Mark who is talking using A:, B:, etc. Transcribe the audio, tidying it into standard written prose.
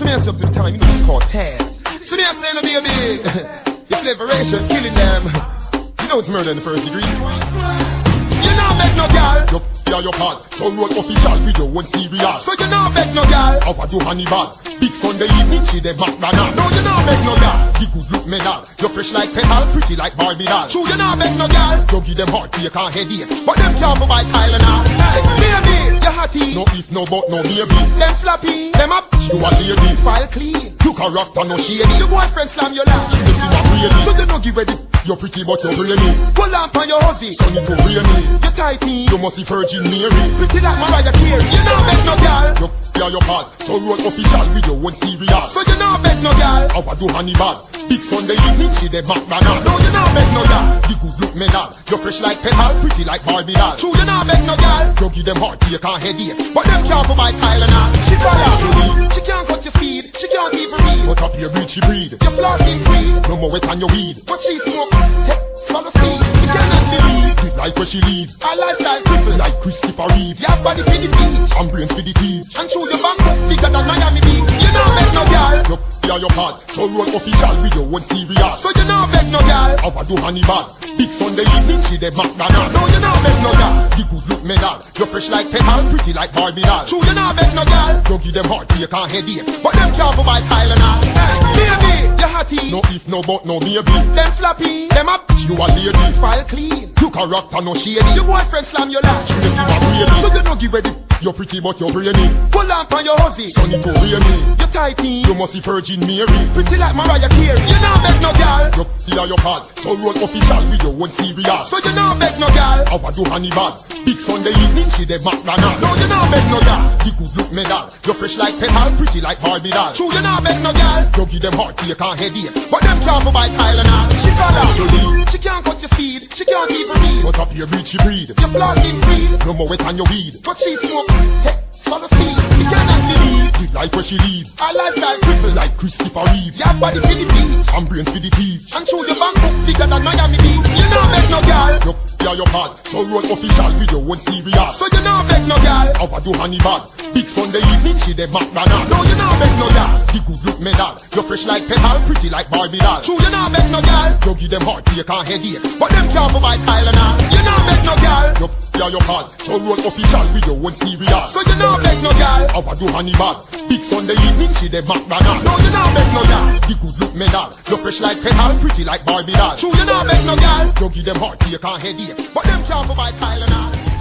A: So me ask you up to the time, you know it's called Ted. So me I say no baby, your liberation killing them. You know it's murder in the first degree. You know beg no girl. Yeah, your pal, so road official video one serious. So you know beg no girl. How I do Hannibal? Big Sunday evening, she the McDonald. No, you know beg no girl. The good look medal. You're fresh like petal, pretty like Barbie doll. True, you know beg no girl. You give them heartache and headache, but them can't buy Tylenol. Hey, baby, you hottie. No if, no but, no maybe. Them flappy, them up, you a lady. File clean, you character no shady. Your boyfriend slam your lap, she missing a really. So you know give ready. You're pretty but you're brainy. Pull on for your huzzy, so you go rainy. You're tighty, you must be Virgin Mary. Pretty like Mariah Carey, you know beg no girl. Yeah, your pal, so road official video one serious. So you know beg no girl. How I do Hannibal? Big Sunday evening, she the McDonald. No, you know beg no girl. The good look medal. You're fresh like petal, pretty like Barbie doll. True, you know beg no girl. You give them heartache and headache, but them can't buy Tylenol. She fall out to me. She can't cut your speed, she can't keep read. But up your breed, she breed. Your flossing free. No more wet on your weed, but she smoke. Follow speed, you cannot believe. Good life where she leads. Our lifestyle cripple like Christopher Reeve. Your body for the beach, and brains for the teeth. And show your back up bigger than Miami Beach. You know beg no girl. Yeah, your pal, so road official video one serious. So you know beg no girl. How I do Hannibal? Big Sunday evening, she the McDonald. No, you know beg no girl. The good look medal. You're fresh like petal, pretty like Barbie doll. True, you know beg no girl. You give them heartache and headache, but them can't buy Tylenol. Hey, baby, you hottie. No if, no but, no maybe. Them flappy, them up, you a lady. File clean, you character no shady. Your boyfriend slam your latch, you missing a really. So you know give ready. You're pretty but you're brainy. Pull on for your huzzy, so you go rainy. You're tighty, you must be Virgin Mary. Pretty like Mariah Carey, you know beg no girl. Yeah, your pal, so road official video one serious. So you know beg no girl. How I do Hannibal? Big Sunday evening, she the McDonald. No, you know beg no girl. The good look medal. You're fresh like petal, pretty like Barbie doll. True, you know beg no girl. You give them heartache and headache, but them can't buy Tylenol. She fall out to lead. She can't cut your speed, she can't keep her read. But up your breed, she breed. Your flossing free. No more wet on your weed, but she smoke. Follow speed, you cannot believe. The life where she leads. Our lifestyle cripple like Christopher Reeve. Your body for the beach, and brains for the teeth. And show your back up bigger than Miami Beach. You know beg no girl. Yeah, your pal, so road official video one serious. So you know beg no girl. How I do Hannibal? Big Sunday evening, she the McDonald. No, you know beg no girl. The good look medal. You're fresh like petal, pretty like Barbie doll. True, you know beg no girl. You give them heartache and headache, but them can't buy Tylenol. You know beg no girl. Yeah, your pal, so road official video one serious. So you know beg no girl. How I do Hannibal? Big Sunday evening, she the McDonald. No, you know beg no girl. The good look medal. You're fresh like petal, pretty like Barbie doll. True, you know beg no girl. You give them heartache and headache, but them can't buy Tylenol.